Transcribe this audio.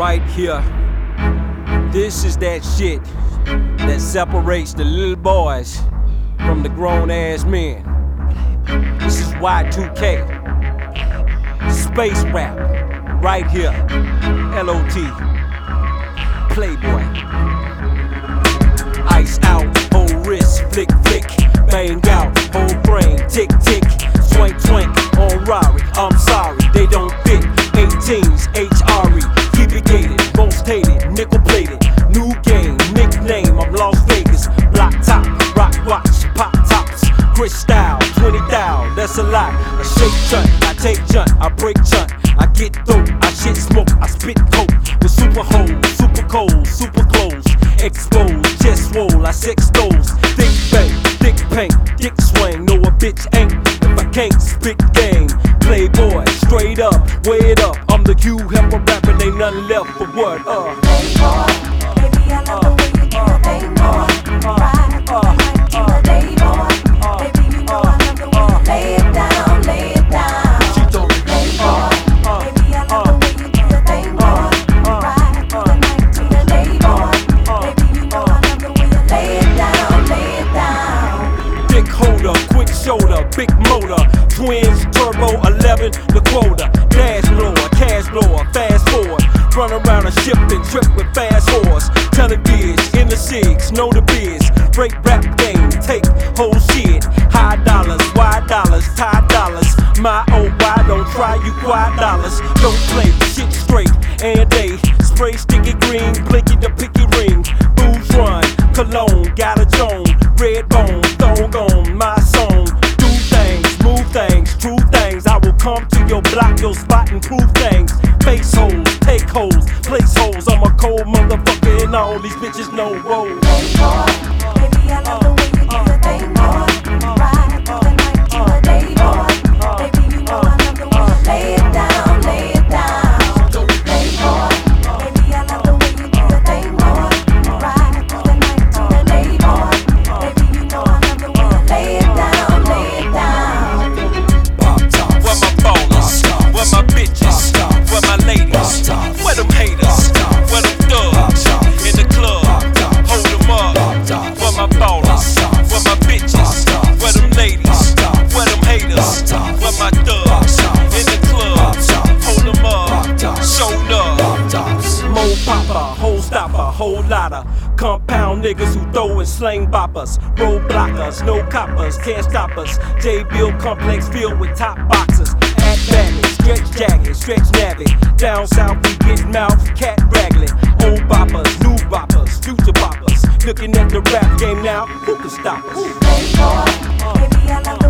right here. This is that shit that separates the little boys from the grown ass men. This is Y2K. Space rap, right here. LOT. Playboy. Ice out, whole wrist, flick, flick. Bang out, whole brain, tick, tick. Swank, swank on Rari. I'm sorry, they don't fit. 18s, HRE. Keep it gated, most hated, nickel plated. New game, nickname, I'm Las Vegas. Block top, rock watch, pop tops. Crystal, 20 thou, that's a lot. I shake chunt, I take chunt, I break chunt. I get dope, I shit smoke, I spit coke. With super holes, super cold, super clothes. Exposed, chest swole, I sex those. Thick bang, thick paint, dick swing. No, a bitch ain't if I can't spit game. Playboy, straight up, way it up. I'm the Q helper rapper, ain't nothing left for what? Playboy, baby, I love the way you do your thing, boy. Ride all night, you a day, boy. Baby, you know I love the way you lay it down, lay it down. Playboy, baby, I love the way you do your thing, boy. Ride all night, you a day, boy. Baby, you know I love the way you lay it down, lay it down. Dick holder, quick shoulder, big motor. Twins, turbo, 11, the quota. Dash blower, cash blower, fast forward. Run around a ship and trip with fast horse. Tell it biz, in the SIGs, know the biz. Break rap game, take whole shit. High dollars, wide dollars, tie dollars. My oh why don't try you quiet dollars. Don't play shit straight and they spray sticky green, blinky the picky ring. Booze run, cologne, got a Joan, red bone, thong on my song. Do things, move things, true things. I will come to your block, your spot and prove things. Face holes, take holes, place holes. I'm a cold motherfucker and all these bitches know whoa. Playboy, baby, I love the way you do your thing, boy. Ride all the night, you a day, boy. Baby, you know I love the way you lay it down, lay it down. Playboy, baby, I love the way you do your thing, boy. Ride all the night, you a day, boy. Baby, you know I love the way you lay it down, lay it down. Where my ballers, where my bitches, where my ladies, where them haters, where them thugs, in the club, hold them up. Where my ballers, where my bitches, where them ladies, where them haters, where my thugs, in the club, hold them up, show love. Mo popper, whole stopper, whole lotta. Compound niggas who throw and slang boppers. Roadblockers, no coppers, can't stop us. J-Bill complex filled with top boxers. Act badly, stretch jagged, stretch navvy. Down south we get mouth, cat raggling. Old boppers, new boppers, future boppers. Looking at the rap game now, who can stop us? Playboy, baby, I love